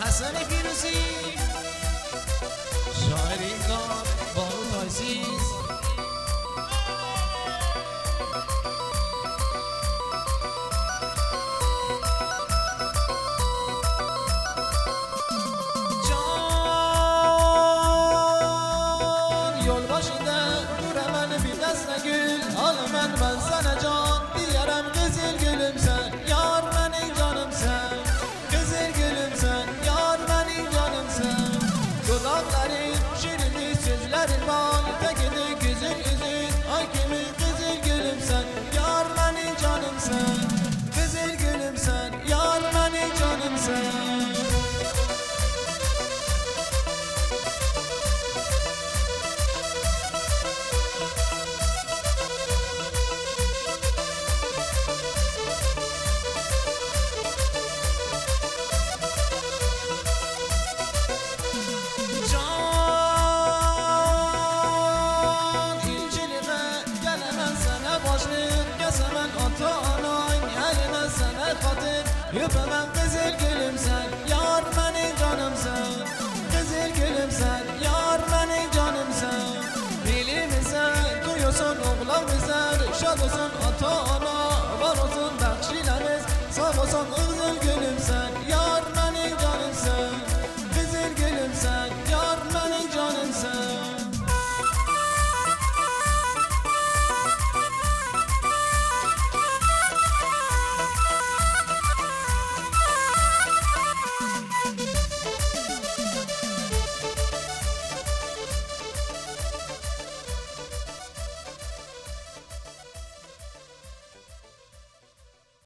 حسن فیروزی شاعر این کار باروت عزیز جان یول باشیده دور من بی دست نگل حال من زن جان دیارم قزل گلم سن یار من ای جانم سن قزل گلم سن یار من ای جانم سن dudakların şirin sözlerin var tekini güzel yüzün ay kimi güzel gülüm sen yar beni canım sen güzel gülüm sen yar beni canım sen Yüpe ben kızıl gülüm sen yar benim canım sen kızıl gülüm sen yar benim canım sen dilimize duyuyorsun oğlan bizler şad olsun ata ana var olsun dakşilerimiz sağ olsun kızıl gülüm sen